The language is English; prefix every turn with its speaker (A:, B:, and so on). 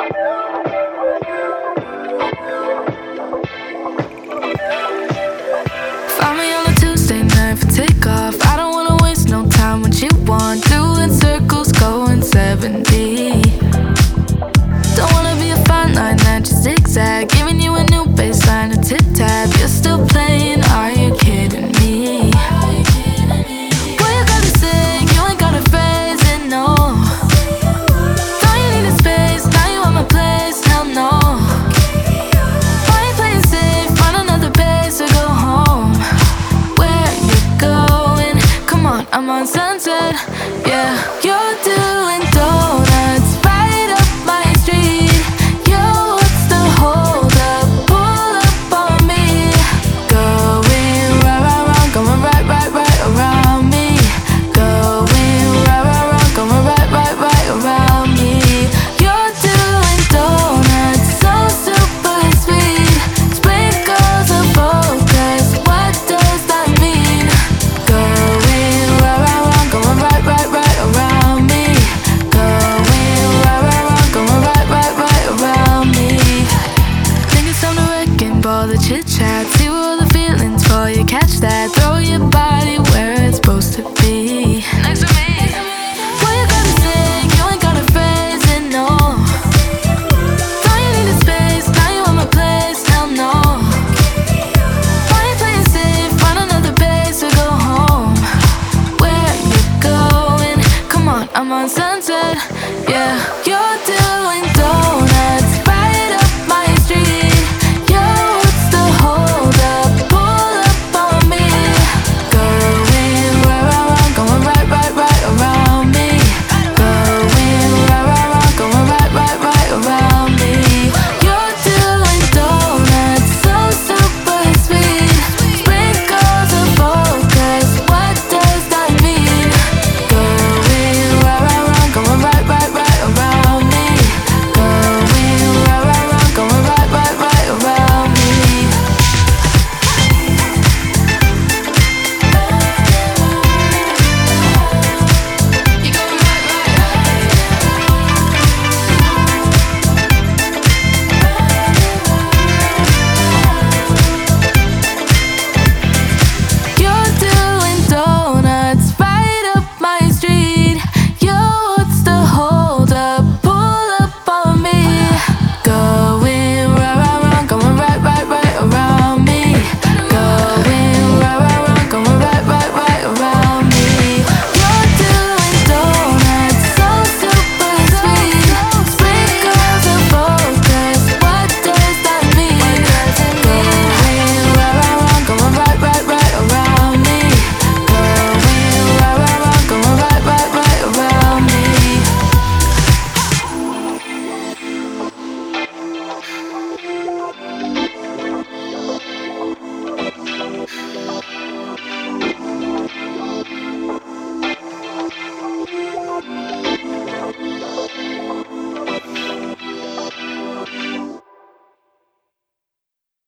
A: Find me on a Tuesday night for takeoff. I don't wanna waste no time. What you want? Doing circles, going 70. Don't wanna be a fine line that you zigzag, giving you a new baseline to tip tap. You're still playing, are you kidding me? What you gotta say? You ain't gotta phrase it, no. Thought you needed space, now you at my place, hell no. Why you playing safe? Find another place to go home. Where you going? Come on, I'm on Sunset, yeah. You're doing donuts right up my street. Yo, what's the hold up? Pull up on me. Going right, right, right, going right, right, right around me. Going right, right, right, going right, right, right around me. You're doing donuts so super sweet. Sprinkles of focus, what does that mean? Going right, right, right, going right, right, right around me. Going right, right, right, going right, right, right around me. Think it's time to wreck and ball the chit chat. See where all the feelings fall, you catch that. Throw your body where it's supposed to be. Next to me. What you gotta say? You ain't gotta phrase it, no. Thought you needed space, now you at my place, hell no. Why you playing safe? Find another place to go home. Where you going? Come on, I'm on Sunset, yeah.